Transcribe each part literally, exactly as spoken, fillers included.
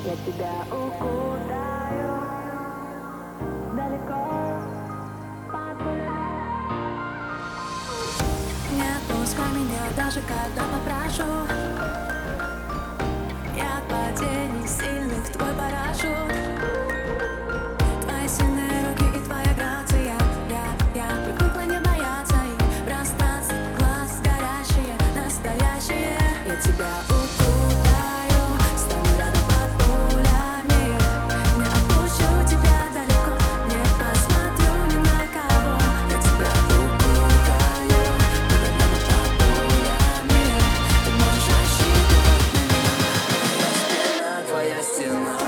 Я тебя укутаю далеко под гуляй. Не отпускай меня, даже когда попрошу. Я от падений сильных твой парашют. Твои сильные руки и твоя грация. Я, я привыкла не бояться их. Пространств, глаз горящие, настоящие. Я тебя укутаю, стану рядом под пулями. Не отпущу тебя далеко, не посмотрю ни на кого. Я тебя укутаю, буду рядом под пулями. Ты можешь рассчитывать на меня. Моя спина, твоя стена.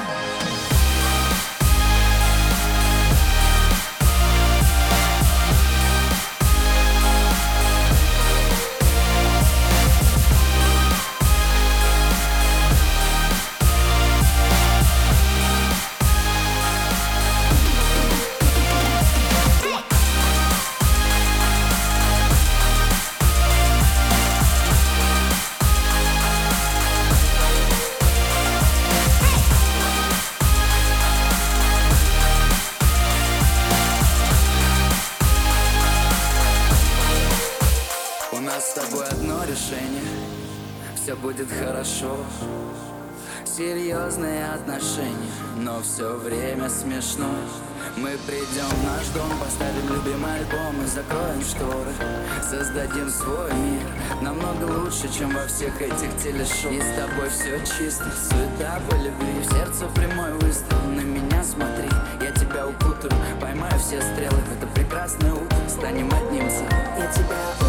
У нас с тобой одно решение, все будет хорошо. Серьезные отношения, но все время смешно. Мы придем в наш дом, поставим любимый альбом и закроем шторы. Создадим свой мир, намного лучше, чем во всех этих телешоу. И с тобой все чисто, суета по любви. В сердце прямой выстрел, на меня смотри. Я тебя укутаю, поймаю все стрелы в это прекрасное утро. Станем одним целым. Я тебя